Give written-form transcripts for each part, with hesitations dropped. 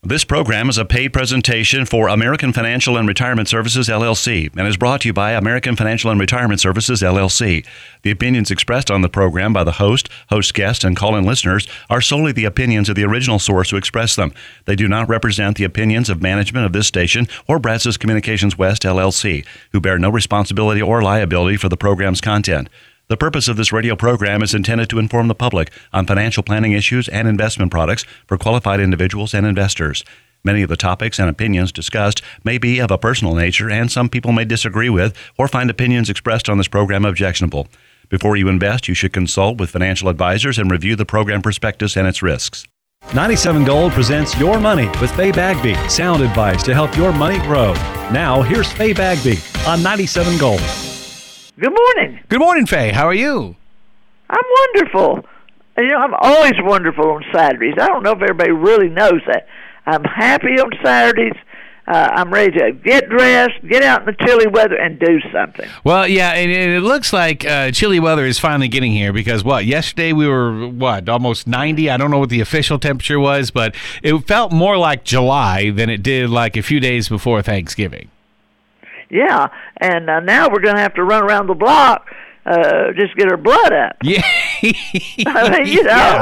This program is a paid presentation for American Financial and Retirement Services, LLC, and is brought to you by American Financial and Retirement Services, LLC. The opinions expressed on the program by the host guests, and call-in listeners are solely the opinions of the original source who expressed them. They do not represent the opinions of management of this station or Brazos Communications West, LLC, who bear no responsibility or liability for the program's content. The purpose of this radio program is intended to inform the public on financial planning issues and investment products for qualified individuals and investors. Many of the topics and opinions discussed may be of a personal nature, and some people may disagree with or find opinions expressed on this program objectionable. Before you invest, you should consult with financial advisors and review the program prospectus and its risks. 97 Gold presents Your Money with Faye Bagby. Sound advice to help your money grow. Now, here's Faye Bagby on 97 Gold. Good morning. Good morning, Faye. How are you? I'm wonderful. You know, I'm always wonderful on Saturdays. I don't know if everybody really knows that. I'm happy on Saturdays. I'm ready to get dressed, get out in the chilly weather, and do something. Well, yeah, and it looks like chilly weather is finally getting here because, yesterday we were, almost 90? I don't know what the official temperature was, but it felt more like July than it did like a few days before Thanksgiving. Yeah, and now we're going to have to run around the block just get our blood up. Yeah. I mean, you know,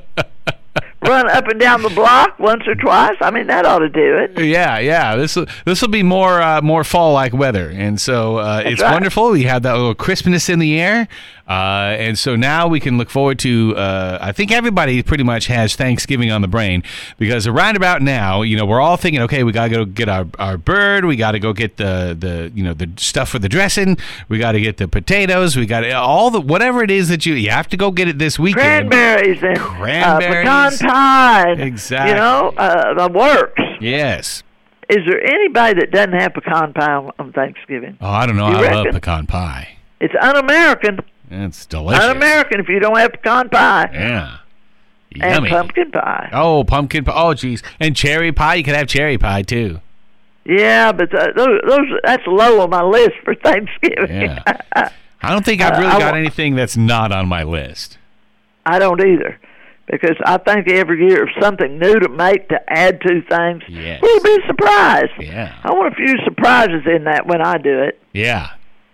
run up and down the block once or twice. I mean, that ought to do it. Yeah. This will be more fall-like weather, and so it's right. Wonderful. We have that little crispness in the air, and so now we can look forward to. I think everybody pretty much has Thanksgiving on the brain because around about now, we're all thinking, okay, we gotta go get our bird, we gotta go get the stuff for the dressing, we gotta get the potatoes, we got all the whatever it is that you have to go get it this weekend. Cranberries and pecan pie. Exactly. The works. Yes. Is there anybody that doesn't have pecan pie on Thanksgiving? Oh, I don't know. I love pecan pie. It's un-American. It's delicious. Un-American if you don't have pecan pie. Yeah. And Yummy. pumpkin pie. Oh, pumpkin pie. Oh, geez. And cherry pie. You could have cherry pie, too. Yeah, but that's low on my list for Thanksgiving. Yeah. I don't think I've really got anything that's not on my list. I don't either. Because I think every year if something new to make to add to things, yes. We'll be surprised. Yeah. I want a few surprises in that when I do it. Yeah.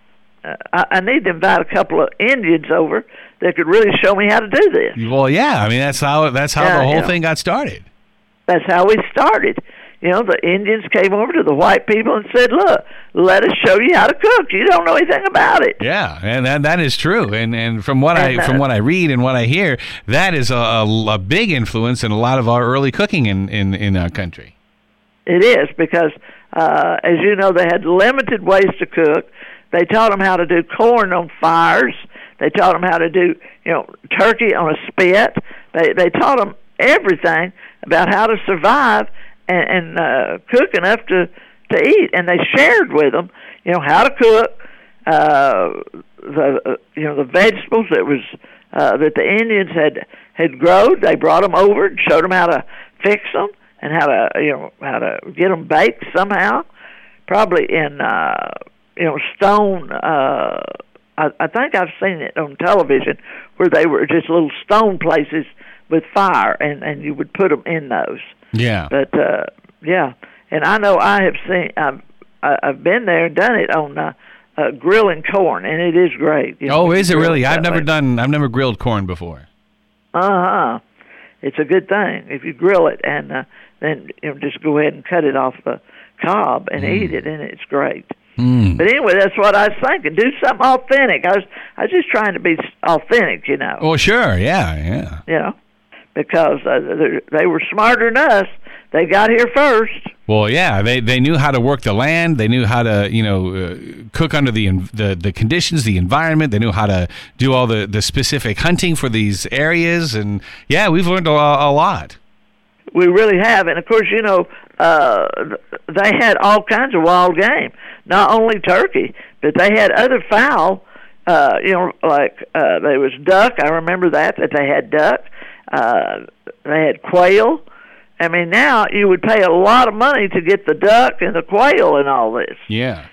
I need to invite a couple of Indians over that could really show me how to do this. Well, yeah. I mean, that's how the whole thing got started. That's how we started. The Indians came over to the white people and said, look, let us show you how to cook. You don't know anything about it. Yeah, and that is true. And from what I read and what I hear, that is a big influence in a lot of our early cooking in our country. It is because, as you know, they had limited ways to cook. They taught them how to do corn on fires. They taught them how to do, turkey on a spit. They taught them everything about how to survive and cook enough to eat, and they shared with them, how to cook the vegetables that the Indians had grown. They brought them over and showed them how to fix them and how to get them baked somehow, probably in stone. I think I've seen it on television where they were just little stone places with fire, and you would put them in those. Yeah. But yeah, and I know I have seen. I've been there and done it on grilling corn, and it is great. Oh, is it really? I've never grilled corn before. It's a good thing if you grill it, and then just go ahead and cut it off the cob and eat it, and it's great. But anyway, that's what I was thinking. Do something authentic. I was just trying to be authentic, Oh, sure, yeah. Because they were smarter than us. They got here first. Well, yeah, they knew how to work the land. They knew how to, cook under the conditions, the environment. They knew how to do all the specific hunting for these areas. And, yeah, we've learned a lot. We really have. And, of course, they had all kinds of wild game. Not only turkey, but they had other fowl, like there was duck. I remember that they had duck. They had quail. I mean, now you would pay a lot of money to get the duck and the quail and all this. Yeah.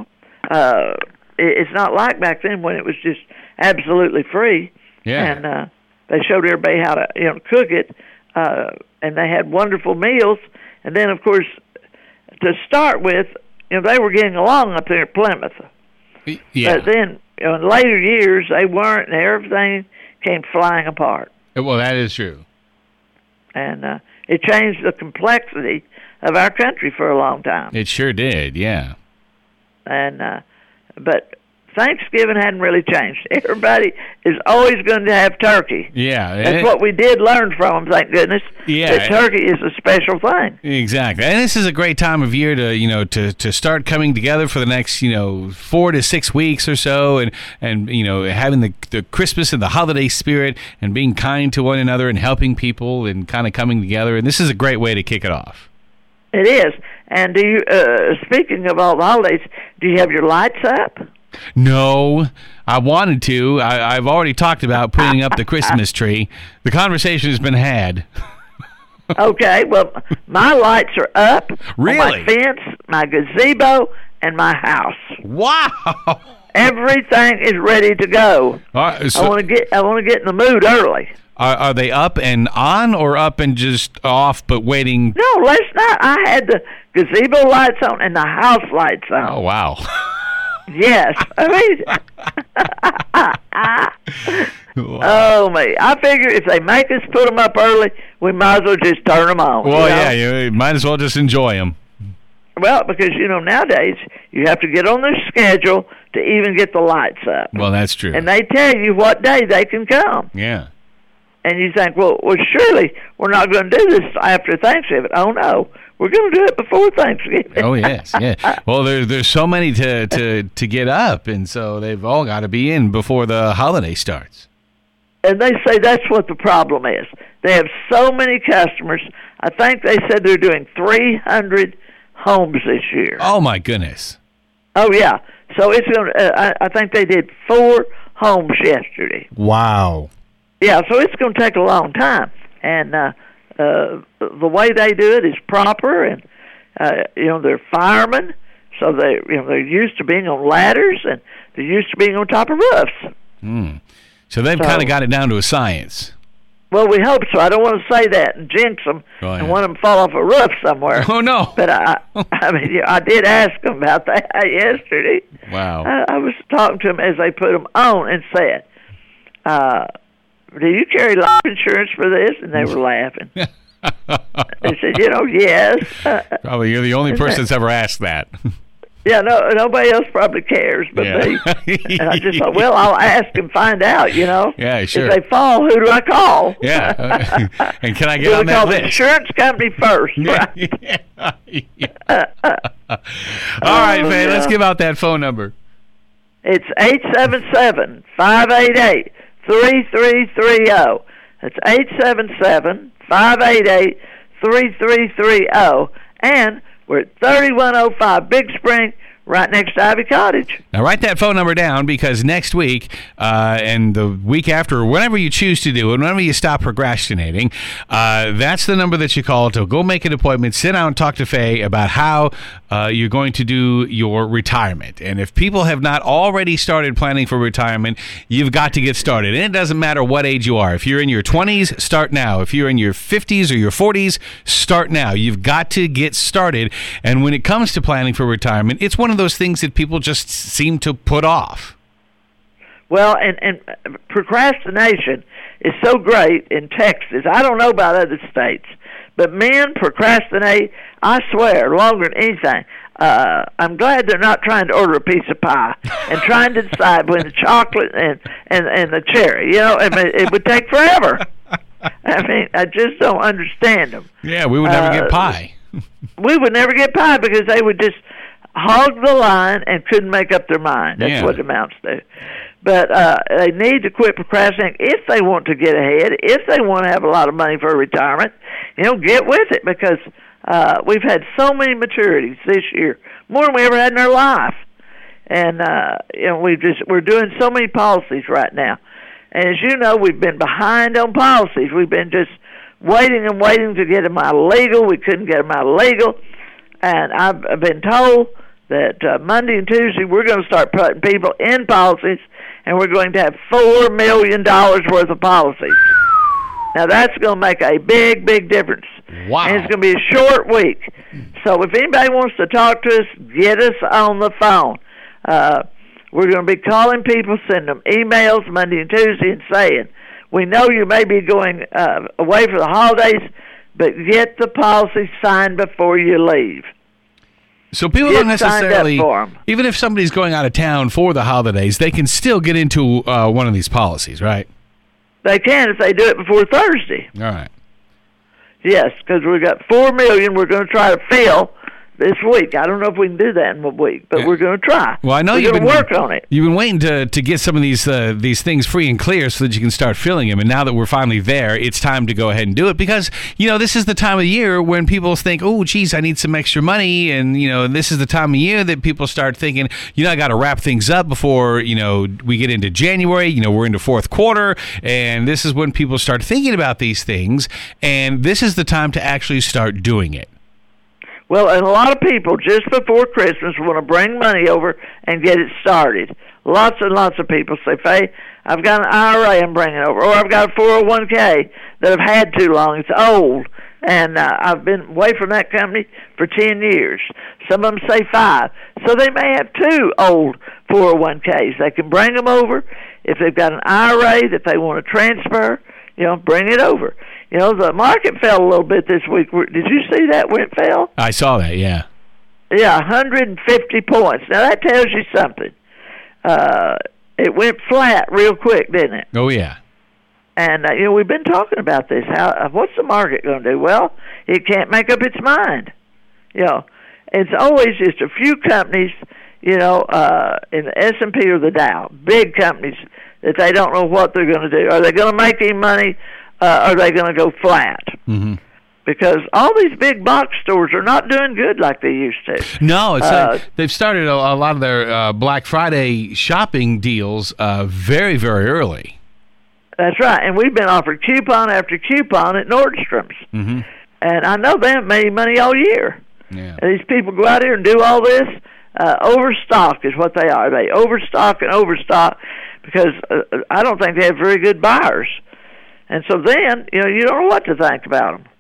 It's not like back then when it was just absolutely free. Yeah. And they showed everybody how to, cook it. And they had wonderful meals. And then, of course, to start with, they were getting along up there at Plymouth. Yeah. But then, in later years, they weren't, and everything came flying apart. Well, that is true. And it changed the complexity of our country for a long time. It sure did, yeah. And but Thanksgiving hadn't really changed. Everybody is always going to have turkey. Yeah. That's what we did learn from them, thank goodness. Yeah. That turkey is a special thing. Exactly. And this is a great time of year to start coming together for the next, 4 to 6 weeks or so, and having the Christmas and the holiday spirit and being kind to one another and helping people and kind of coming together. And this is a great way to kick it off. It is. And do you, speaking of all the holidays, do you have your lights up? No, I wanted to. I've already talked about putting up the Christmas tree. The conversation has been had. Okay, well, my lights are up. Really? On my fence, my gazebo, and my house. Wow! Everything is ready to go. So I want to get in the mood early. Are they up and on, or up and just off but waiting? No, last night I had the gazebo lights on and the house lights on. Oh, wow. Yes. I mean, oh, me. I figure if they make us put them up early, we might as well just turn them on. Well, yeah, you might as well just enjoy them. Well, because, nowadays you have to get on their schedule to even get the lights up. Well, that's true. And they tell you what day they can come. Yeah. And you think, well, surely we're not going to do this after Thanksgiving. Oh, no. We're going to do it before Thanksgiving. Oh, yes, yeah. Well, there's so many to get up, and so they've all got to be in before the holiday starts. And they say that's what the problem is. They have so many customers. I think they said they're doing 300 homes this year. Oh, my goodness. Oh, yeah. So it's going to, I think they did 4 homes yesterday. Wow. Yeah, so it's going to take a long time. And the way they do it is proper, and they're firemen, so they're used to being on ladders, and they're used to being on top of roofs. So they've kind of got it down to a science. Well, we hope so. I don't want to say that and jinx them and want them to fall off a roof somewhere. Oh, no. But I did ask them about that yesterday. Wow. I was talking to them as they put them on and said, do you carry life insurance for this? And they were laughing. They said, yes. Probably you're the only person that's ever asked that. Yeah, nobody else probably cares but me. And I just thought, well, I'll ask and find out, Yeah, sure. If they fall, who do I call? Yeah. And can I get on that call list? The insurance company first, right? All right, man, let's give out that phone number. It's 877-588-3330. That's 877-588-3330. And we're at 3105 Big Spring, right next to Ivy Cottage. Now, write that phone number down, because next week and the week after, whenever you choose to do it, whenever you stop procrastinating, that's the number that you call to go make an appointment, sit down and talk to Faye about how you're going to do your retirement. And if people have not already started planning for retirement, you've got to get started. And it doesn't matter what age you are. If you're in your 20s, start now. If you're in your 50s or your 40s, start now. You've got to get started. And when it comes to planning for retirement, it's one of those things that people just seem to put off. Well, and procrastination is so great in Texas. I don't know about other states, but men procrastinate, I swear, longer than anything. I'm glad they're not trying to order a piece of pie and trying to decide between the chocolate and the cherry. It would take forever. I just don't understand them. Yeah, we would never get pie. We would never get pie because they would just hog the line and couldn't make up their mind. That's what it amounts to. But they need to quit procrastinating if they want to get ahead, if they want to have a lot of money for retirement. Get with it, because we've had so many maturities this year, more than we ever had in our life. And we're doing so many policies right now. And as you know, we've been behind on policies. We've been just waiting and waiting to get them out of legal. We couldn't get them out of legal. And I've been told that Monday and Tuesday we're going to start putting people in policies, and we're going to have $4 million worth of policies. Now, that's going to make a big, big difference. Wow. And it's going to be a short week. So if anybody wants to talk to us, get us on the phone. We're going to be calling people, sending them emails Monday and Tuesday and saying, we know you may be going away for the holidays, but get the policy signed before you leave. So people don't necessarily, even if somebody's going out of town for the holidays, they can still get into one of these policies, right? They can if they do it before Thursday. All right. Yes, because we've got $4 million we're going to try to fill this week. I don't know if we can do that in a week, but we're going to try. Well, I know you've been work on it. You've been waiting to get some of these things free and clear so that you can start filling them. And now that we're finally there, it's time to go ahead and do it because this is the time of year when people think, "Oh, geez, I need some extra money," and this is the time of year that people start thinking, I got to wrap things up before we get into January. We're into fourth quarter, and this is when people start thinking about these things. And this is the time to actually start doing it. Well, and a lot of people just before Christmas want to bring money over and get it started. Lots and lots of people say, Faye, I've got an IRA I'm bringing over, or I've got a 401k that I've had too long. It's old, and I've been away from that company for 10 years. Some of them say 5. So they may have 2 old 401ks. They can bring them over. If they've got an IRA that they want to transfer, bring it over. The market fell a little bit this week. Did you see that when it fell? I saw that, yeah. Yeah, 150 points. Now, that tells you something. It went flat real quick, didn't it? Oh, yeah. And, we've been talking about this. What's the market going to do? Well, it can't make up its mind. It's always just a few companies, in the S&P or the Dow, big companies that they don't know what they're going to do. Are they going to make any money? Are they going to go flat? Mm-hmm. Because all these big box stores are not doing good like they used to. No, it's they've started a lot of their Black Friday shopping deals very, very early. That's right, and we've been offered coupon after coupon at Nordstrom's. Mm-hmm. And I know they haven't made money all year. Yeah. And these people go out here and do all this. Overstock is what they are. They overstock and overstock because I don't think they have very good buyers. And so then, you don't know what to think about them.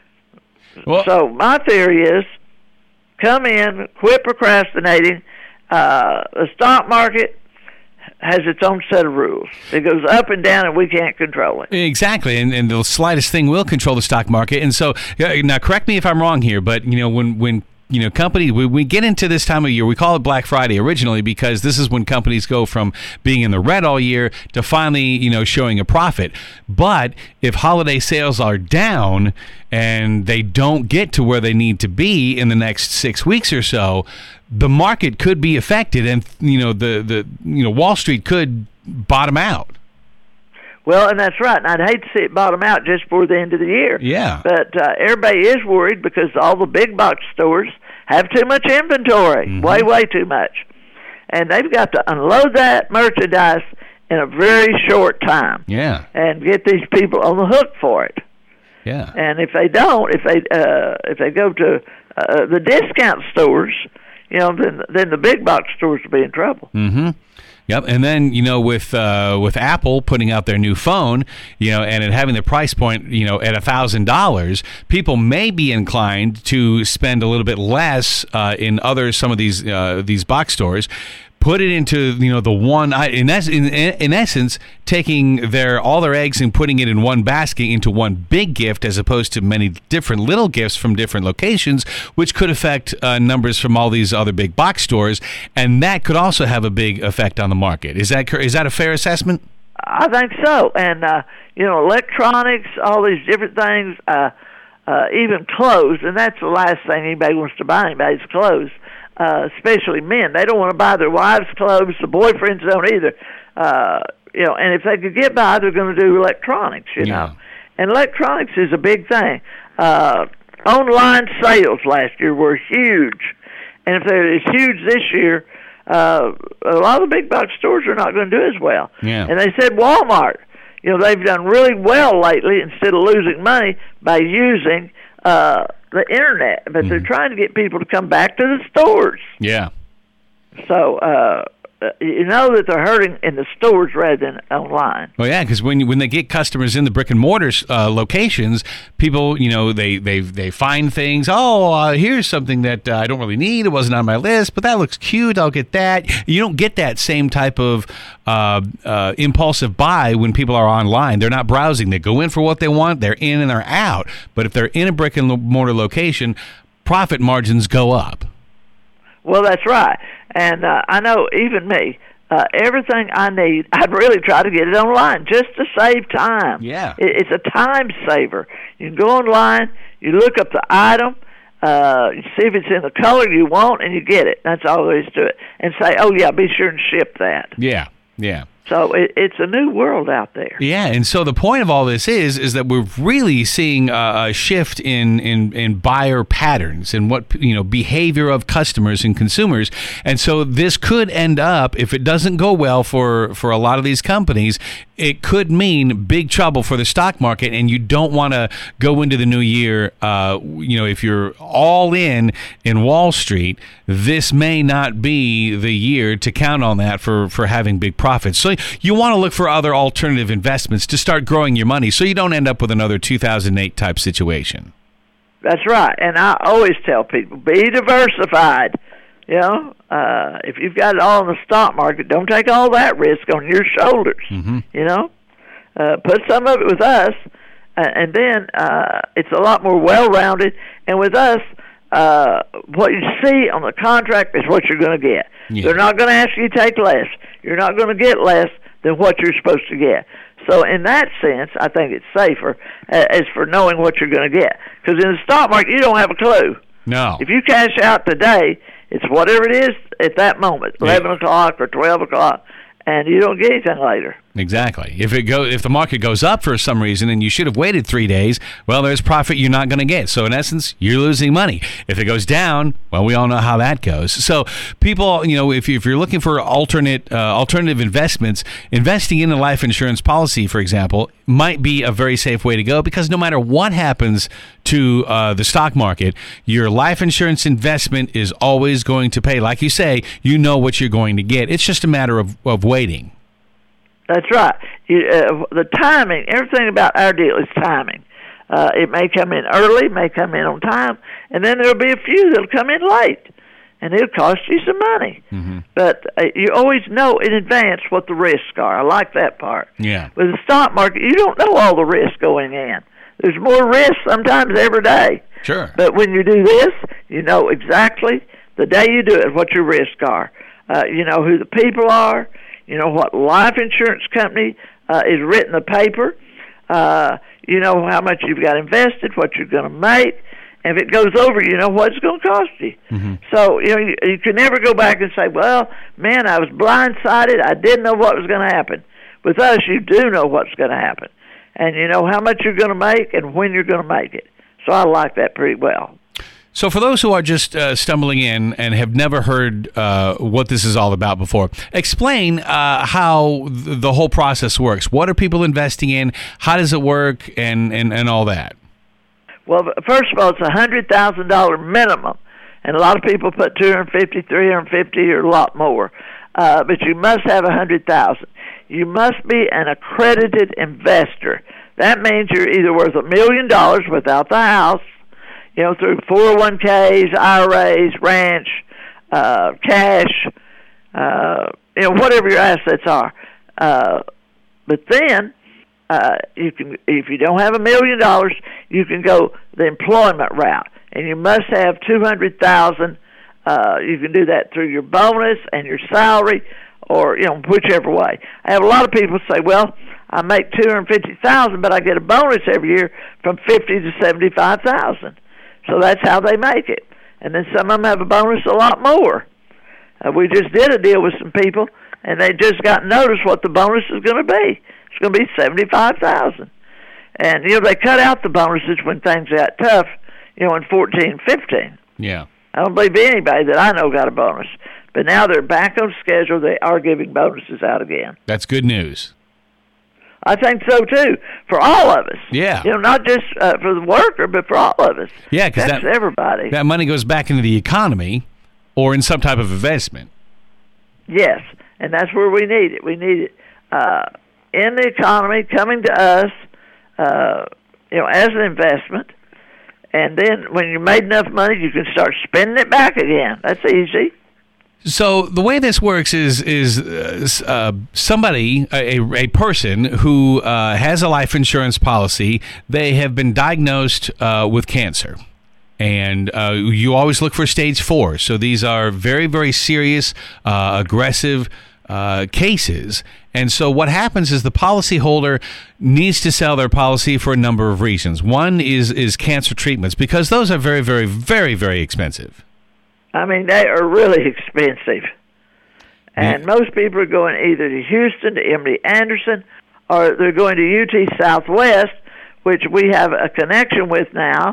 Well, so my theory is, come in, quit procrastinating. The stock market has its own set of rules. It goes up and down, and we can't control it. Exactly, and the slightest thing will control the stock market. And so, now correct me if I'm wrong here, but when companies, when we get into this time of year, we call it Black Friday originally because this is when companies go from being in the red all year to finally, showing a profit. But if holiday sales are down and they don't get to where they need to be in the next 6 weeks or so, the market could be affected, and the Wall Street could bottom out. Well, and that's right. And I'd hate to see it bottom out just before the end of the year. Yeah. But everybody is worried because all the big box stores have too much inventory, Mm-hmm. way too much. And they've got to unload that merchandise in a very short time. Yeah. And get these people on the hook for it. Yeah. And if they don't, if they go to the discount stores, then the big box stores will be in trouble. Mm-hmm. Yep, and then with Apple putting out their new phone, and it having the price point, at $1,000, people may be inclined to spend a little bit less in some of these box stores. Put it into the one in essence taking all their eggs and putting it in one basket into one big gift as opposed to many different little gifts from different locations, which could affect numbers from all these other big box stores, and that could also have a big effect on the market. Is that a fair assessment? I think so, and electronics, all these different things, even clothes, and that's the last thing anybody wants to buy anybody's clothes. Especially men. They don't want to buy their wives' clothes. The boyfriends don't either. And if they could get by, they're going to do electronics, know. And electronics is a big thing. Online sales last year were huge. And if they're as huge this year, a lot of the big box stores are not going to do as well. Yeah. And they said Walmart, they've done really well lately instead of losing money by using the internet, but they're trying to get people to come back to the stores. Yeah. So you know that they're hurting in the stores rather than online. Well, yeah, because when they get customers in the brick and mortar locations, people, they find things. Oh, here's something that I don't really need. It wasn't on my list, but that looks cute. I'll get that. You don't get that same type of impulsive buy when people are online. They're not browsing. They go in for what they want. They're in and they're out. But if they're in a brick and mortar location, profit margins go up. Well, that's right. And I know even me, everything I need, I'd really try to get it online just to save time. Yeah. It's a time saver. You can go online, you look up the item, you see if it's in the color you want, and you get it. That's all there is to it. And say, oh, yeah, be sure and ship that. Yeah, yeah. So it's a new world out there. Yeah, and so the point of all this is that we're really seeing a shift in buyer patterns and what behavior of customers and consumers, and so this could end up, if it doesn't go well for a lot of these companies, it could mean big trouble for the stock market, and you don't want to go into the new year. If you're all in Wall Street, this may not be the year to count on that for having big profits. So you want to look for other alternative investments to start growing your money, so you don't end up with another 2008 type situation. That's right, and I always tell people, be diversified. If you've got it all in the stock market, don't take all that risk on your shoulders. Mm-hmm. Put some of it with us, and then it's a lot more well-rounded. And with us, what you see on the contract is what you're going to get. Yeah. They're not going to ask you to take less. You're not going to get less than what you're supposed to get. So in that sense, I think it's safer as for knowing what you're going to get. Because in the stock market, you don't have a clue. No. If you cash out today, it's whatever it is at that moment, 11 o'clock or 12 o'clock, and you don't get anything later. Exactly. If the market goes up for some reason and you should have waited 3 days, well, there's profit you're not going to get. So in essence, you're losing money. If it goes down, well, we all know how that goes. So people, if you're looking for alternative investments, investing in a life insurance policy, for example, might be a very safe way to go, because no matter what happens to the stock market, your life insurance investment is always going to pay. Like you say, you know what you're going to get. It's just a matter of waiting. That's right. The timing, everything about our deal is timing. It may come in early, may come in on time, and then there'll be a few that'll come in late, and it'll cost you some money. Mm-hmm. But you always know in advance what the risks are. I like that part. Yeah. With the stock market, you don't know all the risks going in. There's more risk sometimes every day. Sure. But when you do this, you know exactly the day you do it what your risks are. You know who the people are. You know what life insurance company is written the paper. You know how much you've got invested, what you're going to make. And if it goes over, you know what it's going to cost you. Mm-hmm. So you can never go back and say, well, man, I was blindsided. I didn't know what was going to happen. With us, you do know what's going to happen. And you know how much you're going to make and when you're going to make it. So I like that pretty well. So for those who are just stumbling in and have never heard what this is all about before, explain how the whole process works. What are people investing in? How does it work? And all that. Well, first of all, it's $100,000 minimum. And a lot of people put $250,000, $350,000, or a lot more. But you must have $100,000. You must be an accredited investor. That means you're either worth $1 million without the house, through 401ks, IRAs, ranch, cash, whatever your assets are. But then you can, if you don't have $1 million, you can go the employment route, and you must have $200,000. You can do that through your bonus and your salary, or whichever way. I have a lot of people say, "Well, I make $250,000, but I get a bonus every year from $50,000 to $75,000." So that's how they make it. And then some of them have a bonus a lot more. We just did a deal with some people, and they just got notice what the bonus is going to be. It's going to be $75,000. And, they cut out the bonuses when things got tough, in 14, 15. Yeah. I don't believe anybody that I know got a bonus. But now they're back on schedule. They are giving bonuses out again. That's good news. I think so, too, for all of us. Yeah. Not just for the worker, but for all of us. Yeah, because that's everybody. That money goes back into the economy or in some type of investment. Yes, And that's where we need it. We need it in the economy, coming to us, as an investment. And then when you made enough money, you can start spending it back again. That's easy. So the way this works is somebody, a person who has a life insurance policy, they have been diagnosed with cancer. And you always look for stage 4. So these are very, very serious, aggressive cases. And so what happens is the policyholder needs to sell their policy for a number of reasons. One is cancer treatments, because those are very, very, very, very expensive. I mean, they are really expensive. And most people are going either to Houston, to MD Anderson, or they're going to UT Southwest, which we have a connection with now.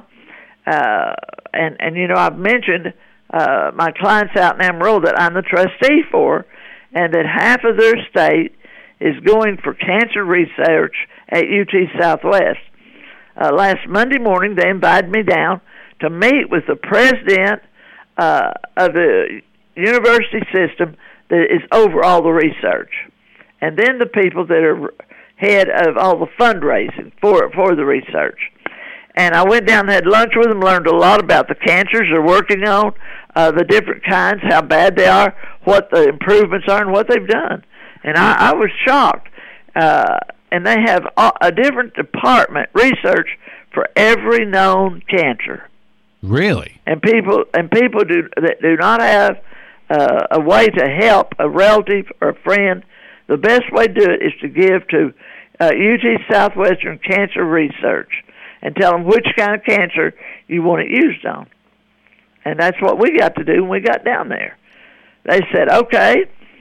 And I've mentioned my clients out in Amarillo that I'm the trustee for, and that half of their estate is going for cancer research at UT Southwest. Last Monday morning, they invited me down to meet with the president of the university system that is over all the research, and then the people that are head of all the fundraising for the research. And I went down and had lunch with them, learned a lot about the cancers they're working on, the different kinds, how bad they are, what the improvements are, and what they've done. And I was shocked. And they have a different department, research, for every known cancer. Really? And people that do not have a way to help a relative or a friend, the best way to do it is to give to UT Southwestern Cancer Research and tell them which kind of cancer you want it used on. And that's what we got to do when we got down there. They said, okay,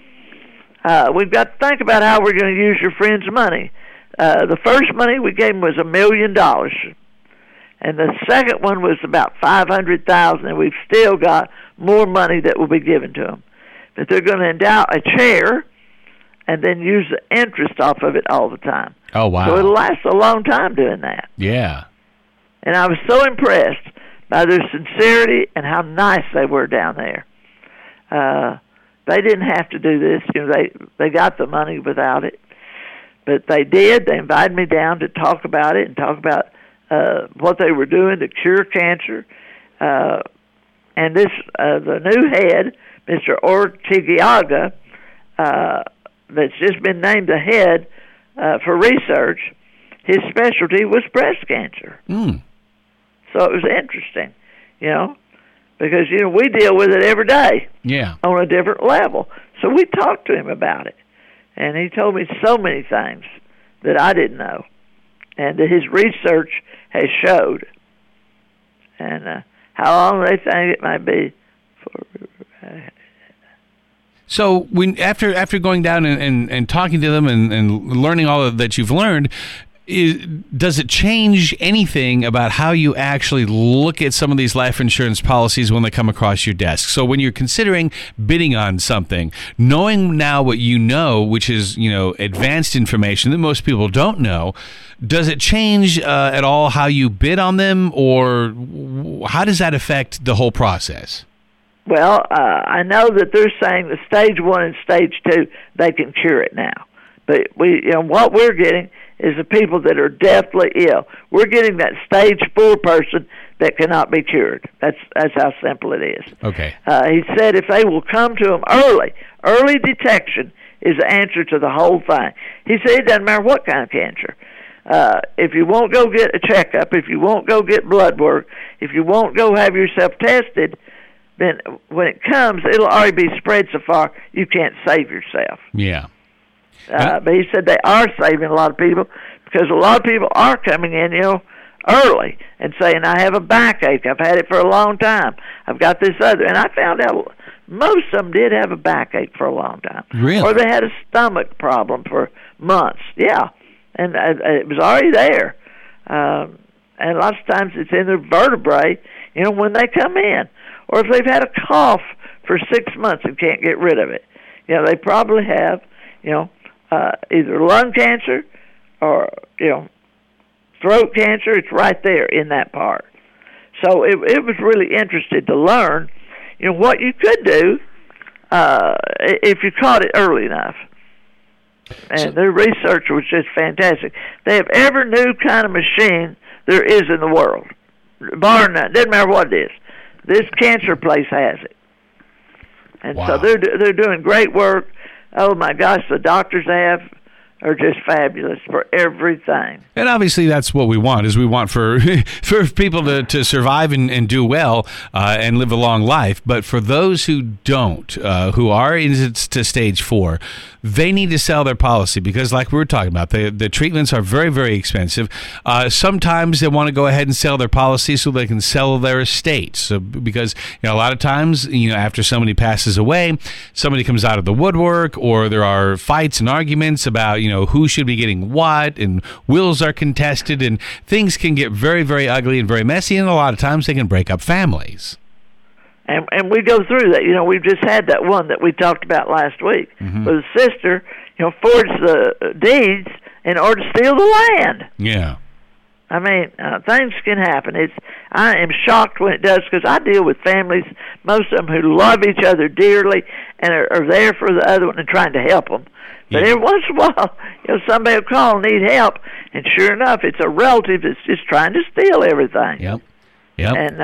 we've got to think about how we're going to use your friend's money. The first money we gave them was $1 million. And the second one was about $500,000, and we've still got more money that will be given to them. But they're going to endow a chair and then use the interest off of it all the time. Oh, wow. So it'll last a long time doing that. Yeah. And I was so impressed by their sincerity and how nice they were down there. They didn't have to do this. They got the money without it. But they did. They invited me down to talk about it and talk about what they were doing to cure cancer. And this, the new head, Mr. Ortegaga, that's just been named the head for research, his specialty was breast cancer. Mm. So it was interesting, because, we deal with it every day. Yeah. On a different level. So we talked to him about it. And he told me so many things that I didn't know and that his research has showed. And how long they think it might be for... So when after going down and talking to them and learning all that you've learned, does it change anything about how you actually look at some of these life insurance policies when they come across your desk? So when you're considering bidding on something, knowing now what you know, which is advanced information that most people don't know, does it change at all how you bid on them, or how does that affect the whole process? Well, I know that they're saying the stage 1 and stage 2, they can cure it now. But what we're getting is the people that are deathly ill. We're getting that stage 4 person that cannot be cured. That's how simple it is. Okay. He said if they will come to him early detection is the answer to the whole thing. He said it doesn't matter what kind of cancer. If you won't go get a checkup, if you won't go get blood work, if you won't go have yourself tested, then when it comes, it'll already be spread so far you can't save yourself. Yeah. But he said they are saving a lot of people because a lot of people are coming in, early and saying, I have a backache. I've had it for a long time. I've got this other. And I found out most of them did have a backache for a long time. Really? Or they had a stomach problem for months. Yeah. And it was already there. And a lot of times it's in their vertebrae, when they come in. Or if they've had a cough for 6 months and can't get rid of it. They probably have, either lung cancer or, throat cancer. It's right there in that part. So it was really interesting to learn, what you could do if you caught it early enough. And their research was just fantastic. They have every new kind of machine there is in the world, bar none. Doesn't matter what it is. This cancer place has it, and so they're doing great work. Oh my gosh, the doctors they have are just fabulous for everything. And obviously that's what we want, is we want for for people to survive and do well and live a long life. But for those who don't, who are into stage 4, they need to sell their policy because, like we were talking about, the treatments are very, very expensive. Sometimes they want to go ahead and sell their policy so they can sell their estate. So because a lot of times, after somebody passes away, somebody comes out of the woodwork, or there are fights and arguments about who should be getting what, and wills are contested, and things can get very, very ugly and very messy, and a lot of times they can break up families. And we go through that. We've just had that one that we talked about last week. Mm-hmm. Where the sister, forged the deeds in order to steal the land. Yeah. I mean, things can happen. I am shocked when it does, because I deal with families, most of them who love each other dearly and are there for the other one and trying to help them. But every once in a while, somebody will call and need help, and sure enough, it's a relative that's just trying to steal everything. Yep. And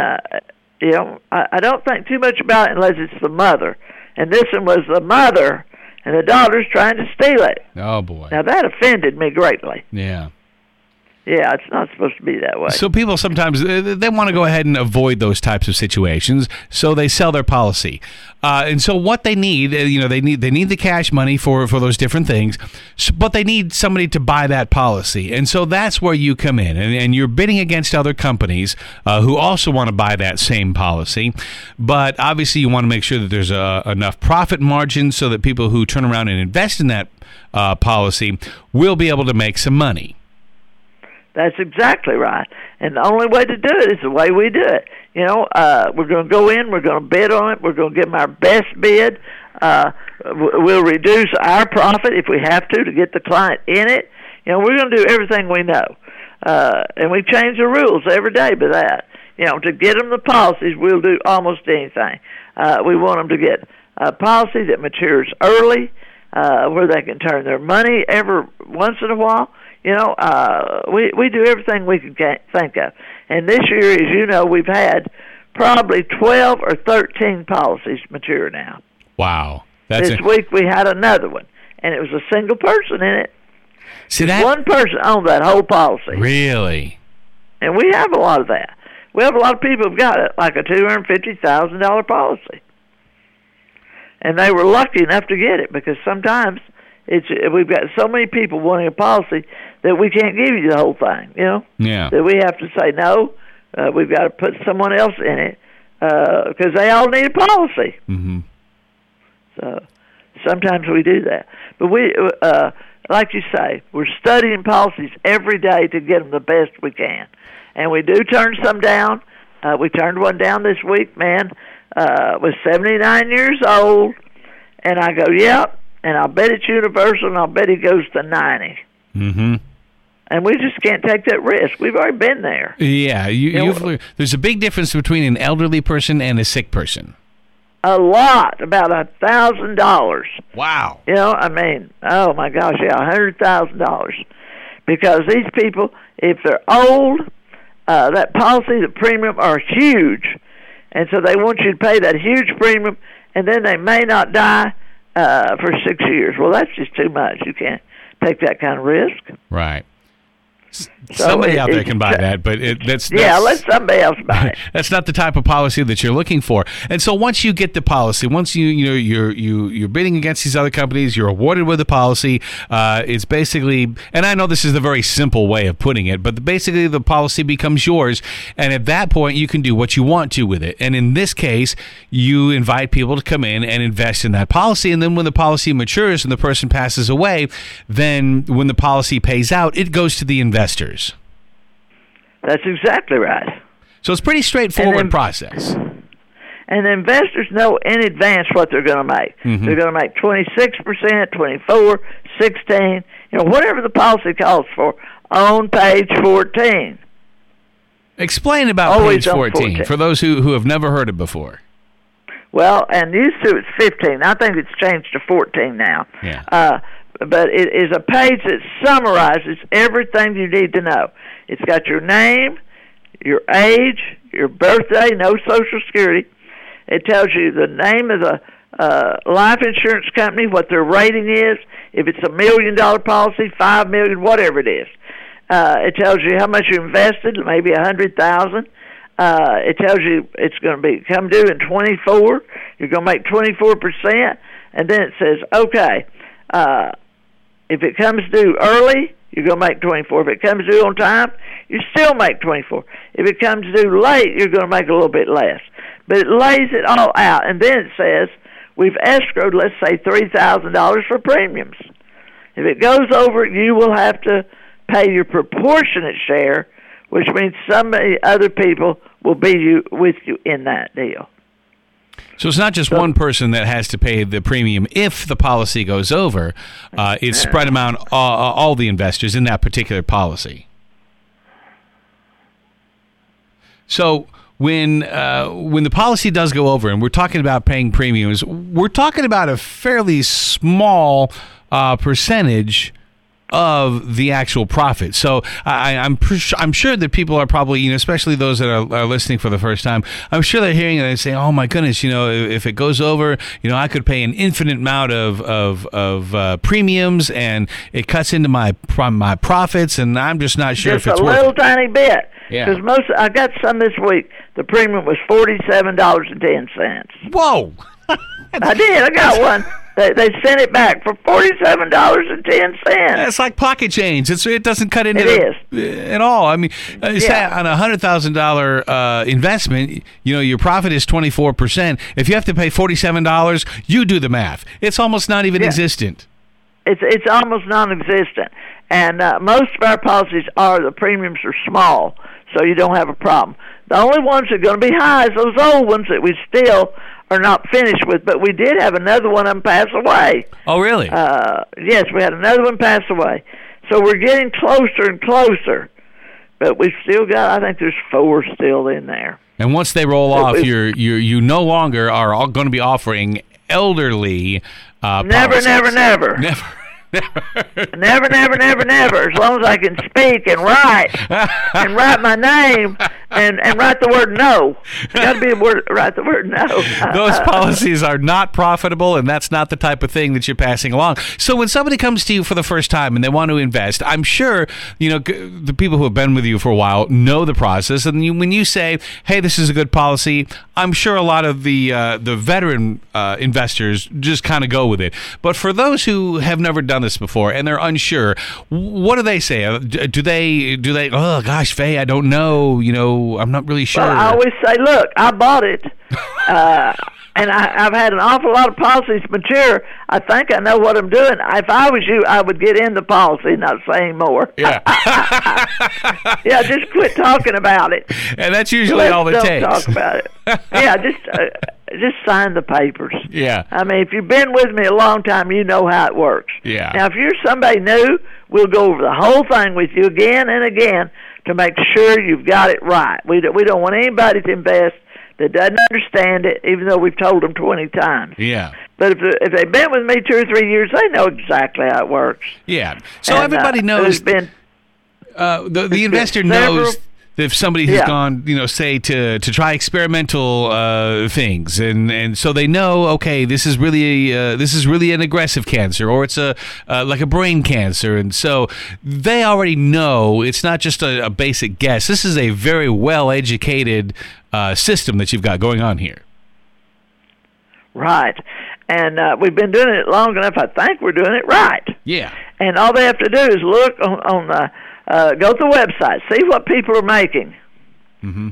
I don't think too much about it unless it's the mother. And this one was the mother, and the daughter's trying to steal it. Oh boy! Now that offended me greatly. Yeah. Yeah, it's not supposed to be that way. So people sometimes, they want to go ahead and avoid those types of situations, so they sell their policy. And so what they need, they need the cash money for those different things, but they need somebody to buy that policy. And so that's where you come in, and you're bidding against other companies who also want to buy that same policy. But obviously you want to make sure that there's enough profit margin so that people who turn around and invest in that policy will be able to make some money. That's exactly right. And the only way to do it is the way we do it. We're going to go in, we're going to bid on it, we're going to give them our best bid. We'll reduce our profit if we have to get the client in it. We're going to do everything we know. And we change the rules every day by that. To get them the policies, we'll do almost anything. We want them to get a policy that matures early, where they can turn their money every once in a while. We do everything we can think of. And this year, as you know, we've had probably 12 or 13 policies mature now. Wow. This week we had another one, and it was a single person in it. See that? One person owned that whole policy. Really? And we have a lot of that. We have a lot of people who've got it, like a $250,000 policy. And they were lucky enough to get it, because sometimes we've got so many people wanting a policy that we can't give you the whole thing, Yeah. That we have to say, no, we've got to put someone else in it, because they all need a policy. Mm-hmm. So sometimes we do that. But we, like you say, we're studying policies every day to get them the best we can. And we do turn some down. We turned one down this week, man, was 79 years old. And I go, yep. And I'll bet it's universal, and I'll bet he goes to 90. Mm-hmm. And we just can't take that risk. We've already been there. Yeah, there's a big difference between an elderly person and a sick person. A lot, about $1,000. Wow. Oh my gosh, yeah, $100,000. Because these people, if they're old, that policy, the premium are huge, and so they want you to pay that huge premium, and then they may not die for 6 years. Well, that's just too much. You can't take that kind of risk. Right. Somebody out there can buy that, but that's let somebody else buy it. That's not the type of policy that you're looking for. And so once you get the policy, once you're bidding against these other companies, you're awarded with the policy. It's basically, and I know this is a very simple way of putting it, but basically the policy becomes yours, and at that point you can do what you want to with it. And in this case, you invite people to come in and invest in that policy, and then when the policy matures and the person passes away, then when the policy pays out, it goes to the investors. That's exactly right. So it's a pretty straightforward process. And the investors know in advance what they're going to make. Mm-hmm. They're going to make 26%, 24, 16, whatever the policy calls for, on page 14. Explain about page 14 for those who have never heard it before. Well, and used to it's 15. I think it's changed to 14 now. Yeah. But it is a page that summarizes everything you need to know. It's got your name, your age, your birthday, no Social Security. It tells you the name of the life insurance company, what their rating is, if it's $1 million policy, $5 million, whatever it is. It tells you how much you invested, maybe $100,000. It tells you it's going to come due in 24. You're going to make 24%, and then it says, okay, if it comes due early, you're going to make 24. If it comes due on time, you still make 24. If it comes due late, you're going to make a little bit less. But it lays it all out, and then it says, we've escrowed, let's say, $3,000 for premiums. If it goes over, you will have to pay your proportionate share, which means other people will be with you in that deal. So it's not just one person that has to pay the premium if the policy goes over. It's spread among all the investors in that particular policy. So when the policy does go over, and we're talking about paying premiums, we're talking about a fairly small percentage of the actual profit. So I'm sure that people are probably, especially those that are listening for the first time, I'm sure they're hearing it and saying, oh my goodness, if it goes over, I could pay an infinite amount of premiums, and it cuts into my profits, and I'm just not sure just if it's a worth little it. tiny bit. Yeah. Because I got some this week. The premium was $47.10. Whoa. I did. I got one. They sent it back for $47.10. It's like pocket change. It doesn't cut into at all. I mean, say on a $100,000 investment, your profit is 24%. If you have to pay $47, you do the math. It's almost not even existent. It's almost non-existent. And most of our policies the premiums are small, so you don't have a problem. The only ones that are going to be high is those old ones that we still are not finished with, but we did have another one of them pass away. Oh, really? Yes, we had another one pass away. So we're getting closer and closer, but we've still got, I think there's 4 still in there. And once they roll off, you no longer are all going to be offering elderly policies. Never. Never. As long as I can speak and write my name and write the word no. Got to be write the word no. Those policies are not profitable, and that's not the type of thing that you're passing along. So when somebody comes to you for the first time and they want to invest, I'm sure the people who have been with you for a while know the process. And when you say, "Hey, this is a good policy," I'm sure a lot of the veteran investors just kind of go with it. But for those who have never done this before and they're unsure, what do they say? Do they? Oh gosh, Faye, I don't know. I'm not really sure. Well, I always say, look, I bought it, and I've had an awful lot of policies mature. I think I know what I'm doing. If I was you, I would get in the policy, not say more. Yeah. Yeah, just quit talking about it. And that's usually all it takes. Don't talk about it. Yeah, just sign the papers. Yeah. I mean, if you've been with me a long time, you know how it works. Yeah. Now, if you're somebody new, we'll go over the whole thing with you again and again to make sure you've got it right. We don't want anybody to invest that doesn't understand it, even though we've told them 20 times. Yeah. But if they've been with me 2 or 3 years, they know exactly how it works. Yeah. So everybody knows. The investor knows that if somebody has gone, say to try experimental things, and so they know, okay, this is really an aggressive cancer, or it's like a brain cancer, and so they already know it's not just a basic guess. This is a very well educated system that you've got going on here. Right. And we've been doing it long enough. I think we're doing it right. Yeah. And all they have to do is look on the go to the website, see what people are making. Mm-hmm.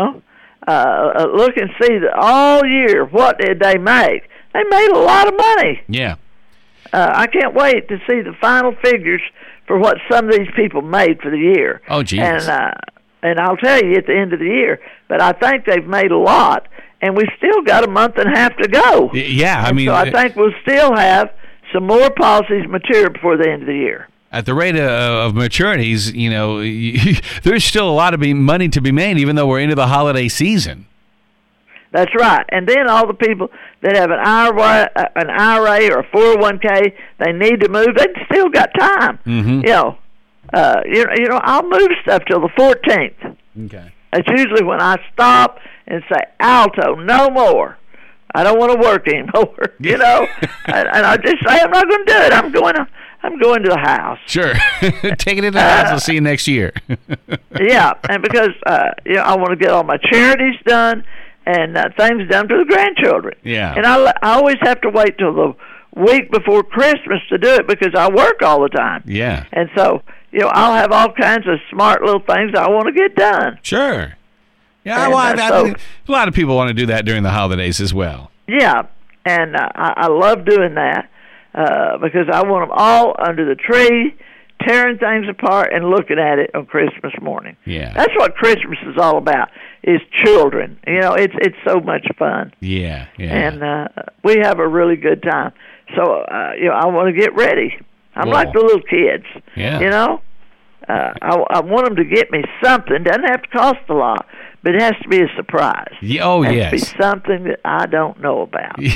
Look and see that all year, what did they make? They made a lot of money. Yeah. I can't wait to see the final figures for what some of these people made for the year. Oh, geez. And I'll tell you at the end of the year. But I think they've made a lot, and we've still got a month and a half to go. Yeah, so I think we'll still have some more policies mature before the end of the year. At the rate of maturities, there's still a lot of money to be made, even though we're into the holiday season. That's right. And then all the people that have an IRA or a 401k, they need to move. They've still got time. Mm-hmm. I'll move stuff till the 14th. Okay. That's usually when I stop and say, Alto, no more. I don't want to work anymore. and I just say, I'm not going to do it. I'm going to the house. Sure. Take it to the house. I'll see you next year. Yeah, and because I want to get all my charities done and things done for the grandchildren. Yeah. And I always have to wait till the week before Christmas to do it because I work all the time. Yeah. And so, I'll have all kinds of smart little things I want to get done. Sure. Yeah, And, I think a lot of people want to do that during the holidays as well. Yeah, and I love doing that because I want them all under the tree, tearing things apart and looking at it on Christmas morning. Yeah. That's what Christmas is all about, is children. It's so much fun. Yeah, yeah. And we have a really good time. So, I want to get ready. I'm Well, like the little kids. Yeah. I want them to get me something. Doesn't have to cost a lot, but it has to be a surprise. Oh, it has yes. to be something that I don't know about. Is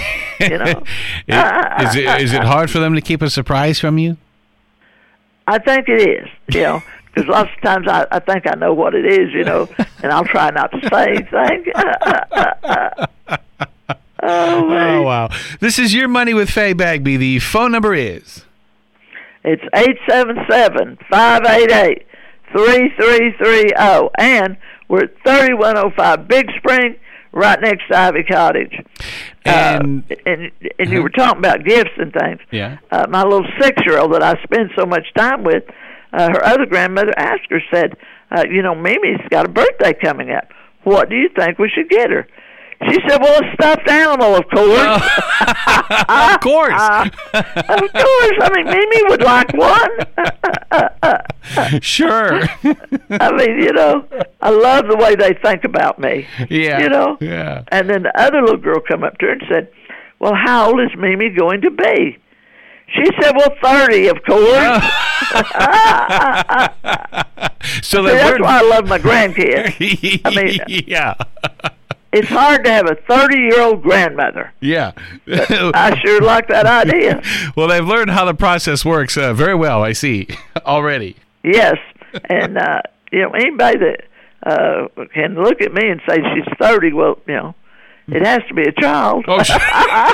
it hard for them to keep a surprise from you? I think it is, because lots of times I think I know what it is, and I'll try not to say anything. Oh, wow. This is Your Money with Faye Bagby. The phone number is? It's 877-588-3330, and we're at 3105 Big Spring, right next to Ivy Cottage. And you were talking about gifts and things. Yeah. My little 6-year-old that I spend so much time with, her other grandmother asked her, said, Mimi's got a birthday coming up. What do you think we should get her? She said, well, a stuffed animal, of course. Of course. Of course. I mean, Mimi would like one. Sure. I mean, I love the way they think about me. Yeah. Yeah. And then the other little girl come up to her and said, well, how old is Mimi going to be? She said, well, 30, of course. So that's why I love my grandkids. I mean, yeah. It's hard to have a 30-year-old grandmother. Yeah. I sure like that idea. Well, they've learned how the process works very well, I see, already. Yes. And, anybody that can look at me and say she's 30, well, it has to be a child. Oh, sure.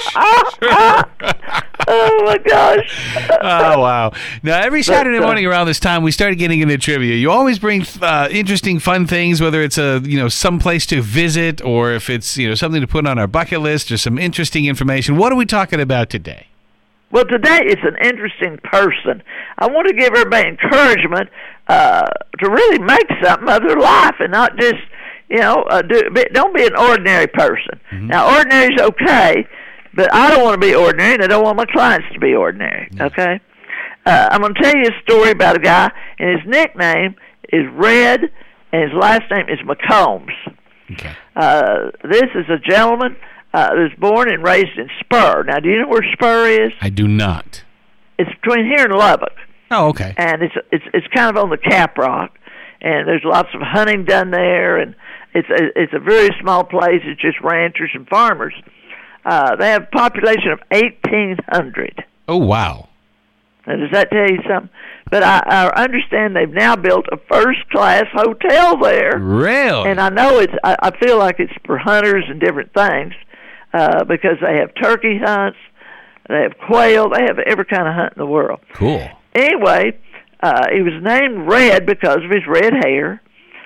Oh, my gosh. Oh, wow. Now, every Saturday morning around this time, we started getting into trivia. You always bring interesting, fun things, whether it's some place to visit or if it's, something to put on our bucket list or some interesting information. What are we talking about today? Well, today it's an interesting person. I want to give everybody encouragement to really make something of their life and not just, don't be an ordinary person. Mm-hmm. Now, ordinary is okay, but I don't want to be ordinary, and I don't want my clients to be ordinary, okay? I'm going to tell you a story about a guy, and his nickname is Red, and his last name is McCombs. Okay. This is a gentleman that was born and raised in Spur. Now, do you know where Spur is? I do not. It's between here and Lubbock. Oh, okay. And it's kind of on the Cap Rock, and there's lots of hunting done there, and it's a very small place. It's just ranchers and farmers. They have a population of 1,800. Oh, wow. Now, does that tell you something? But I understand they've now built a first-class hotel there. Really? And I know I feel like it's for hunters and different things because they have turkey hunts, they have quail, they have every kind of hunt in the world. Cool. Anyway, he was named Red because of his red hair.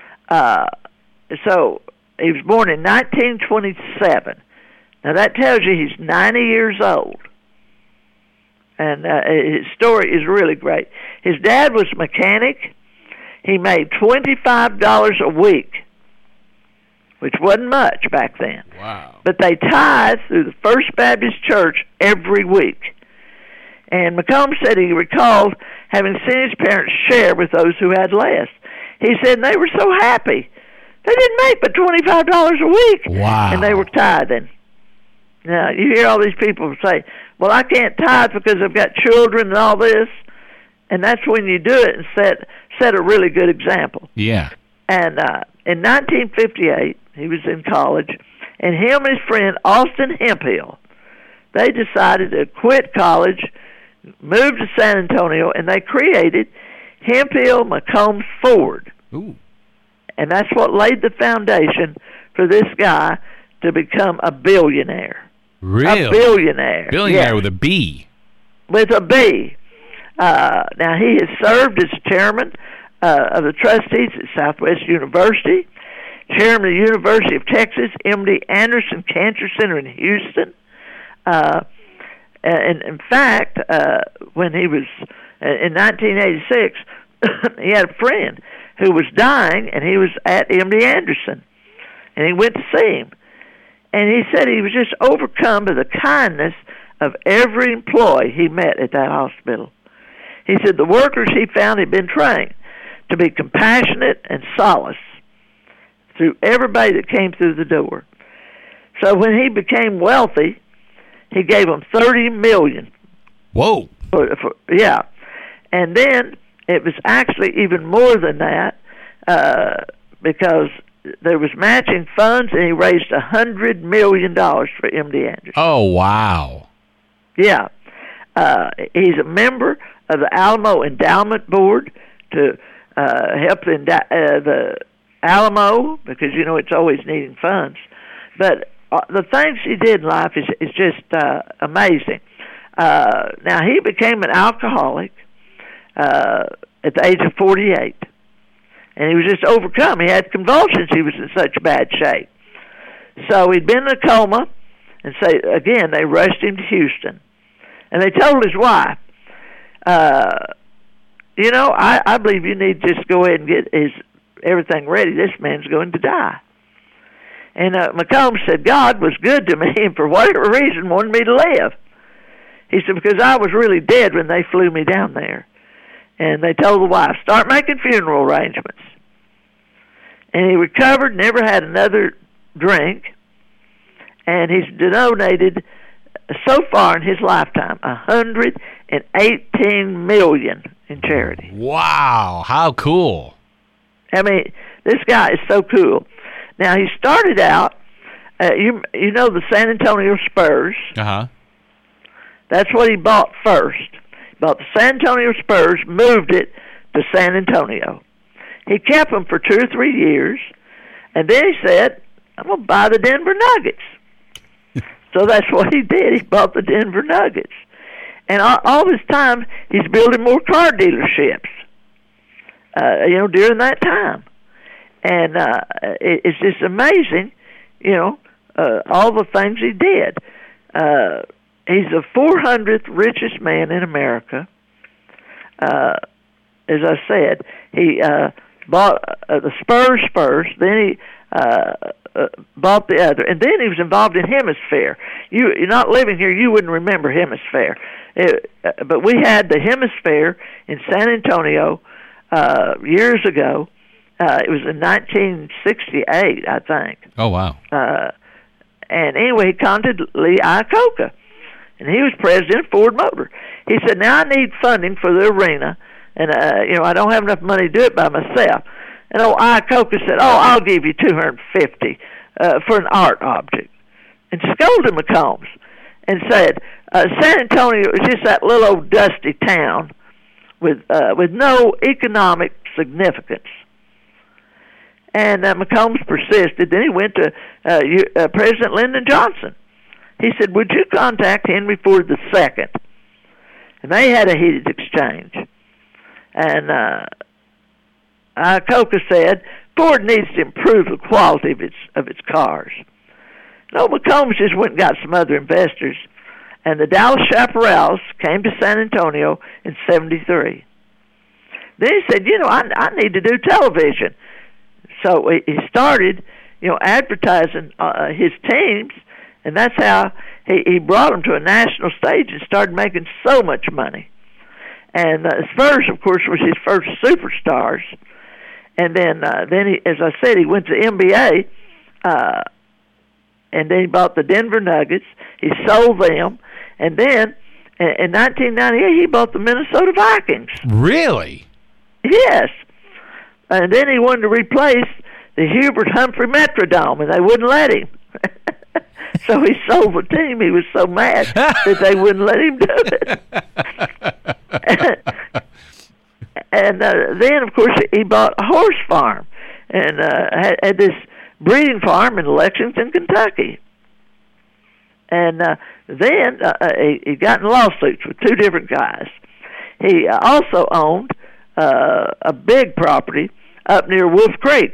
So he was born in 1927. Now that tells you he's 90 years old. And his story is really great. His dad was a mechanic. He made $25 a week, which wasn't much back then. Wow. But they tithed through the First Baptist Church every week. And McCombs said he recalled having seen his parents share with those who had less. He said they were so happy. They didn't make but $25 a week. Wow. And they were tithing. Now, you hear all these people say, well, I can't tithe because I've got children and all this. And that's when you do it and set a really good example. Yeah. And in 1958, he was in college, and him and his friend Austin Hemphill, they decided to quit college, move to San Antonio, and they created Hemphill McCombs Ford. Ooh. And that's what laid the foundation for this guy to become a billionaire. Really? A billionaire. Billionaire yes. with a B. With a B. Now, he has served as chairman of the trustees at Southwest University, chairman of the University of Texas, MD Anderson Cancer Center in Houston. And in fact, when he was in 1986, he had a friend who was dying, and he was at MD Anderson, and he went to see him. And he said he was just overcome by the kindness of every employee he met at that hospital. He said the workers he found had been trained to be compassionate and solace through everybody that came through the door. So when he became wealthy, he gave them $30 million. Whoa. Yeah. And then it was actually even more than that because there was matching funds, and he raised $100 million for MD Anderson. Oh, wow. Yeah. He's a member of the Alamo Endowment Board to help the Alamo, because, you know, it's always needing funds. But the things he did in life is just amazing. Now, he became an alcoholic at the age of 48. And he was just overcome. He had convulsions. He was in such bad shape. So he'd been in a coma, and again, they rushed him to Houston. And they told his wife, you know, I believe you need to just go ahead and get everything ready. This man's going to die. And McCombs said, God was good to me, and for whatever reason wanted me to live. He said, because I was really dead when they flew me down there. And they told the wife, start making funeral arrangements. And he recovered, never had another drink. And he's donated, so far in his lifetime, $118 million in charity. Wow, how cool. I mean, this guy is so cool. Now, he started out, you know the San Antonio Spurs. Uh-huh. That's what he bought first. Bought the San Antonio Spurs, moved it to San Antonio. He kept them for 2 or 3 years, and then he said, I'm going to buy the Denver Nuggets. So that's what he did. He bought the Denver Nuggets. And all this time, he's building more car dealerships, you know, during that time. And it's just amazing, you know, all the things he did. He's the 400th richest man in America. As I said, he bought the Spurs first, then he bought the other, and then he was involved in Hemisphere. You're not living here, you wouldn't remember Hemisphere. But we had the Hemisphere in San Antonio years ago. It was in 1968, I think. Oh, wow. And anyway, he contacted Lee Iacocca, and he was president of Ford Motor. He said, now I need funding for the arena, and you know, I don't have enough money to do it by myself. And Iacocca said, I'll give you $250 for an art object, and scolded McCombs and said, San Antonio is just that little old dusty town with no economic significance. And McCombs persisted. Then he went to President Lyndon Johnson. He said, would you contact Henry Ford II? And they had a heated exchange. And Iacocca said, Ford needs to improve the quality of its cars. No, McCombs just went and got some other investors. And the Dallas Chaparrals came to San Antonio in 1973. Then he said, you know, I need to do television. So he started, you know, advertising his teams, and that's how he brought them to a national stage and started making so much money. And Spurs, of course, was his first superstars. And then he, as I said, he went to the NBA, and then he bought the Denver Nuggets. He sold them, and then in 1998 he bought the Minnesota Vikings. Really? Yes. And then he wanted to replace the Hubert Humphrey Metrodome, and they wouldn't let him. So he sold the team. He was so mad that they wouldn't let him do it. And then, of course, he bought a horse farm and had this breeding farm in Lexington, Kentucky. And then he got in lawsuits with two different guys. He also owned a big property up near Wolf Creek,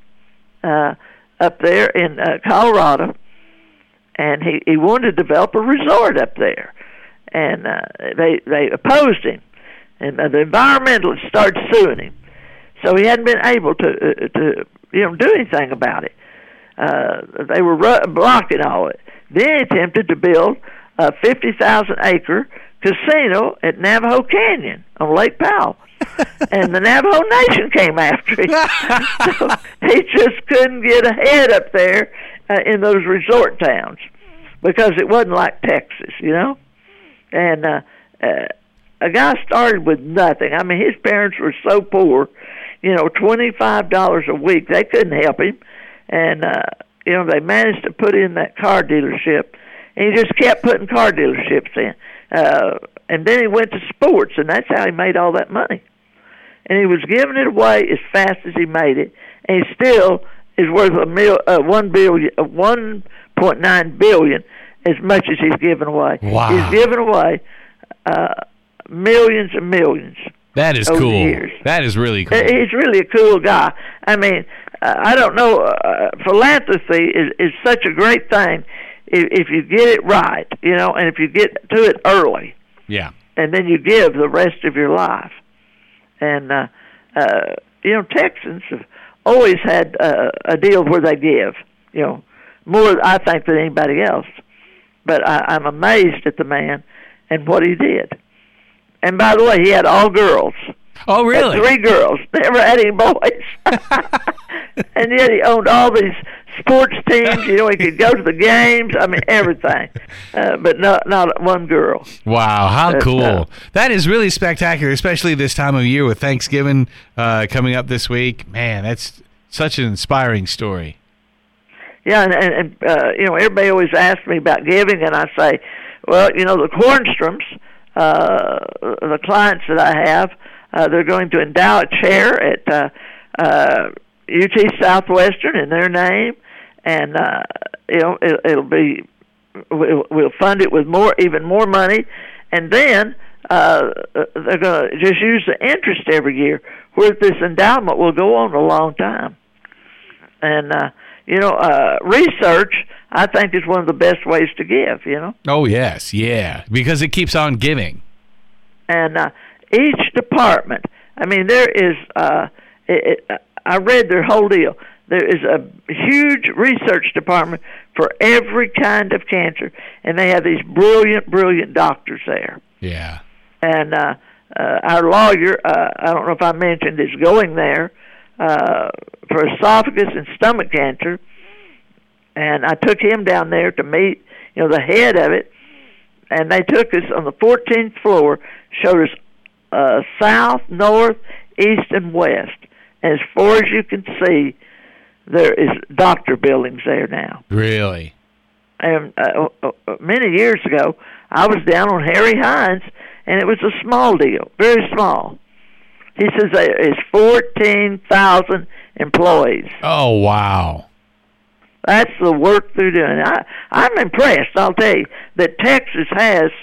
up there in Colorado, and he wanted to develop a resort up there, and they opposed him, and the environmentalists started suing him, so he hadn't been able to do anything about it. They were blocking all it. Then he attempted to build a 50,000-acre casino at Navajo Canyon on Lake Powell. And the Navajo Nation came after him. So he just couldn't get ahead up there in those resort towns because it wasn't like Texas, And a guy started with nothing. I mean, his parents were so poor, $25 a week. They couldn't help him. And, they managed to put in that car dealership. And he just kept putting car dealerships in. And then he went to sports, and that's how he made all that money. And he was giving it away as fast as he made it, and he still is worth $1.9 billion as much as he's given away. Wow. He's given away millions and millions. That is cool. Years. That is really cool. He's really a cool guy. I mean, I don't know. Philanthropy is such a great thing if you get it right, and if you get to it early. Yeah. And then you give the rest of your life. And, Texans have always had a deal where they give, more, I think, than anybody else. But I'm amazed at the man and what he did. And by the way, he had all girls. Oh, really? Had 3 girls. Never had any boys. And yet he owned all these sports teams. He could go to the games. I mean, everything. But not one girl. Wow, how cool. That is really spectacular, especially this time of year with Thanksgiving coming up this week. Man, that's such an inspiring story. Yeah, and everybody always asks me about giving, and I say, well, the Cornstroms, the clients that I have, they're going to endow a chair at UT Southwestern in their name, and it'll be we'll fund it with even more money, and then they're going to just use the interest every year, where this endowment will go on a long time. And research, I think, is one of the best ways to give. Oh yes, yeah, because it keeps on giving. And each department, I mean, there is. I read their whole deal. There is a huge research department for every kind of cancer, and they have these brilliant doctors there. Yeah. And our lawyer, I don't know if I mentioned, is going there for esophagus and stomach cancer, and I took him down there to meet, the head of it, and they took us on the 14th floor, showed us south, north, east, and west. And as far as you can see, there is doctor buildings there now. Really? And many years ago, I was down on Harry Hines, and it was a small deal, very small. He says there is 14,000 employees. Oh, wow. That's the work they're doing. I'm impressed, I'll tell you, that Texas has,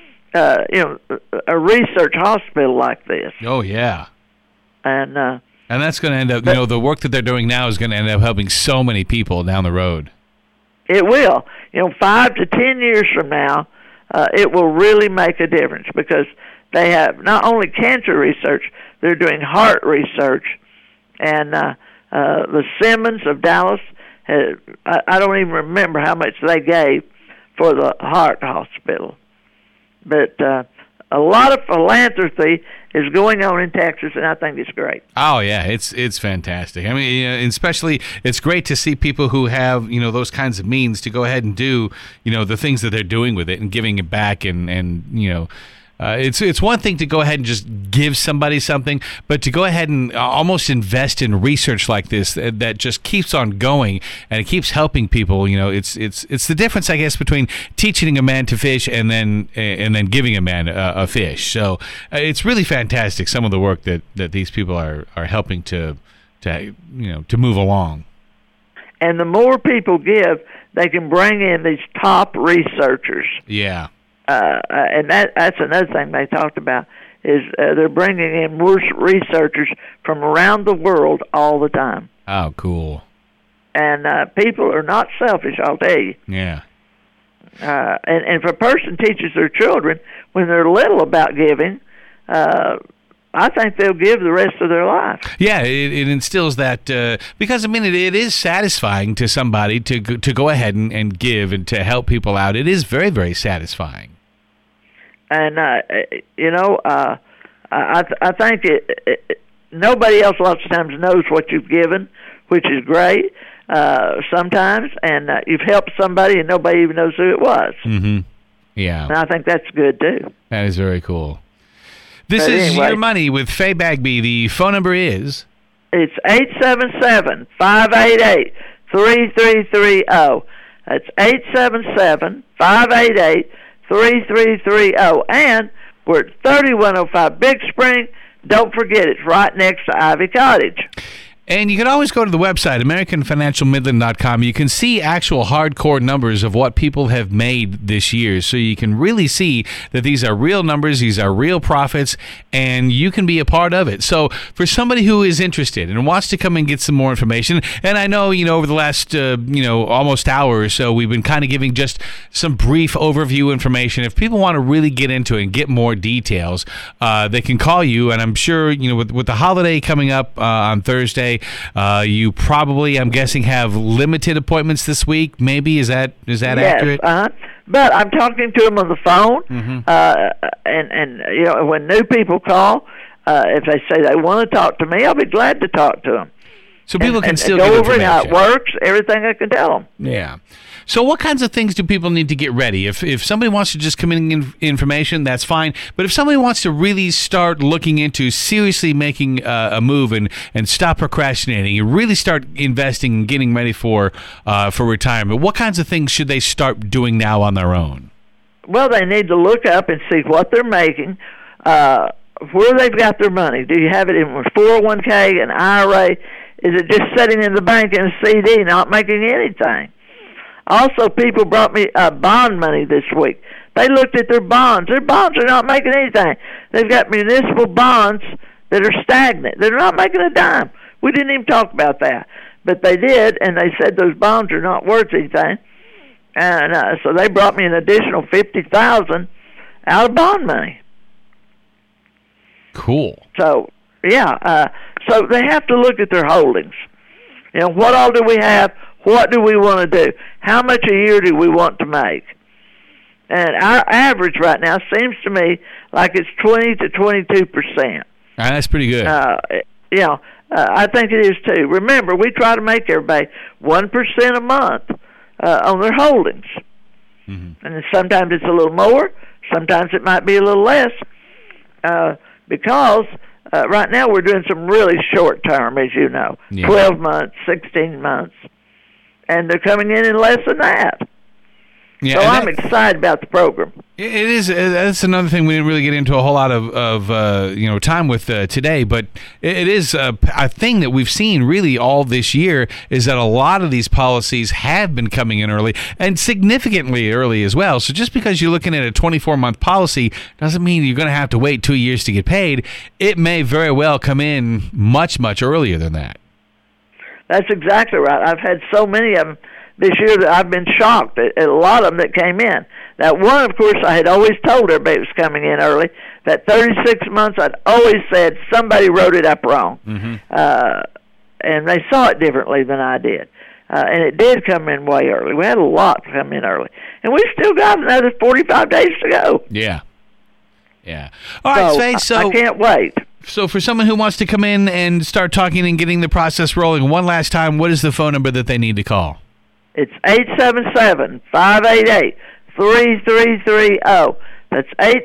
a research hospital like this. Oh, yeah. And that's going to end up, the work that they're doing now is going to end up helping so many people down the road. It will. 5 to 10 years from now, it will really make a difference because they have not only cancer research, they're doing heart research. And the Simmons of Dallas, I don't even remember how much they gave for the heart hospital. But a lot of philanthropy is going on in Texas, and I think it's great. Oh yeah, it's fantastic. I mean, especially it's great to see people who have those kinds of means to go ahead and do the things that they're doing with it and giving it back and It's one thing to go ahead and just give somebody something, but to go ahead and almost invest in research like this that just keeps on going and it keeps helping people. It's the difference, I guess, between teaching a man to fish and then giving a man a fish. So it's really fantastic, some of the work that these people are helping to move along. And the more people give, they can bring in these top researchers. Yeah. And that's another thing they talked about, is they're bringing in more researchers from around the world all the time. Oh, cool. And people are not selfish, I'll tell you. Yeah. And if a person teaches their children when they're little about giving, I think they'll give the rest of their life. Yeah, it instills that, because, it is satisfying to somebody to go ahead and give and to help people out. It is very, very satisfying. And, I think nobody else lots of times knows what you've given, which is great sometimes, and you've helped somebody and nobody even knows who it was. Mm-hmm. Yeah. And I think that's good, too. That is very cool. This is Your Money with Faye Bagby. The phone number is? It's 877-588-3330. That's 877-588-3330. And we're at 3105 Big Spring. Don't forget, it's right next to Ivy Cottage. And you can always go to the website, AmericanFinancialMidland.com. You can see actual hardcore numbers of what people have made this year. So you can really see that these are real numbers, these are real profits, and you can be a part of it. So for somebody who is interested and wants to come and get some more information, and I know, over the last, almost hour or so, we've been kind of giving just some brief overview information. If people want to really get into it and get more details, they can call you. And I'm sure, with the holiday coming up on Thursday, you probably, I'm guessing, have limited appointments this week. Maybe is that accurate? Yes, but I'm talking to them on the phone, and when new people call, if they say they want to talk to me, I'll be glad to talk to them. So people can still go over how it works, everything I can tell them. Yeah. So what kinds of things do people need to get ready? If somebody wants to just come in information, that's fine. But if somebody wants to really start looking into seriously making a move and stop procrastinating and really start investing and getting ready for retirement, what kinds of things should they start doing now on their own? Well, they need to look up and see what they're making, where they've got their money. Do you have it in a 401k, an IRA? Is it just sitting in the bank in a CD, not making anything? Also, people brought me bond money this week. They looked at their bonds. Their bonds are not making anything. They've got municipal bonds that are stagnant. They're not making a dime. We didn't even talk about that. But they did, and they said those bonds are not worth anything. And so they brought me an additional $50,000 out of bond money. Cool. So, yeah. So they have to look at their holdings. What all do we have? What do we want to do? How much a year do we want to make? And our average right now seems to me like it's 20 to 22%. That's pretty good. I think it is too. Remember, we try to make everybody 1% a month on their holdings. Mm-hmm. And sometimes it's a little more. Sometimes it might be a little less. Because right now we're doing some really short term, as you know, 12 months, 16 months. And they're coming in less than that. Yeah, so I'm excited about the program. It is. That's another thing we didn't really get into a whole lot of time with today, but it is a thing that we've seen really all this year is that a lot of these policies have been coming in early and significantly early as well. So just because you're looking at a 24-month policy doesn't mean you're going to have to wait 2 years to get paid. It may very well come in much, much earlier than that. That's exactly right. I've had so many of them this year that I've been shocked at a lot of them that came in. That one, of course, I had always told everybody was coming in early. That 36 months, I'd always said somebody wrote it up wrong. Mm-hmm. And they saw it differently than I did. And it did come in way early. We had a lot come in early. And we've still got another 45 days to go. Yeah. All right, Faye, so I can't wait. So for someone who wants to come in and start talking and getting the process rolling, one last time, what is the phone number that they need to call? It's 877-588-3330. That's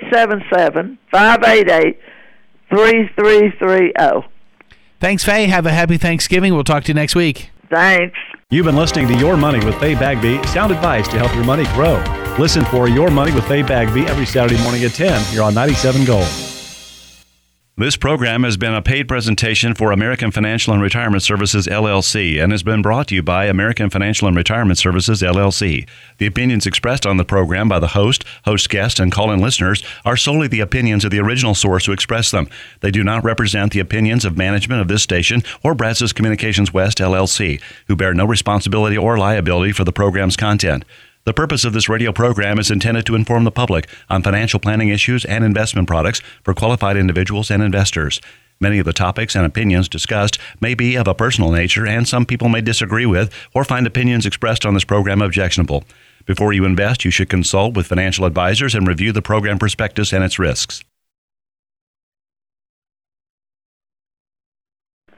877-588-3330. Thanks, Faye. Have a happy Thanksgiving. We'll talk to you next week. Thanks. You've been listening to Your Money with Faye Bagby, sound advice to help your money grow. Listen for Your Money with Faye Bagby every Saturday morning at 10 here on 97 Gold. This program has been a paid presentation for American Financial and Retirement Services, LLC, and has been brought to you by American Financial and Retirement Services, LLC. The opinions expressed on the program by the host guest, and call-in listeners are solely the opinions of the original source who expressed them. They do not represent the opinions of management of this station or Brazos Communications West, LLC, who bear no responsibility or liability for the program's content. The purpose of this radio program is intended to inform the public on financial planning issues and investment products for qualified individuals and investors. Many of the topics and opinions discussed may be of a personal nature, and some people may disagree with or find opinions expressed on this program objectionable. Before you invest, you should consult with financial advisors and review the program prospectus and its risks.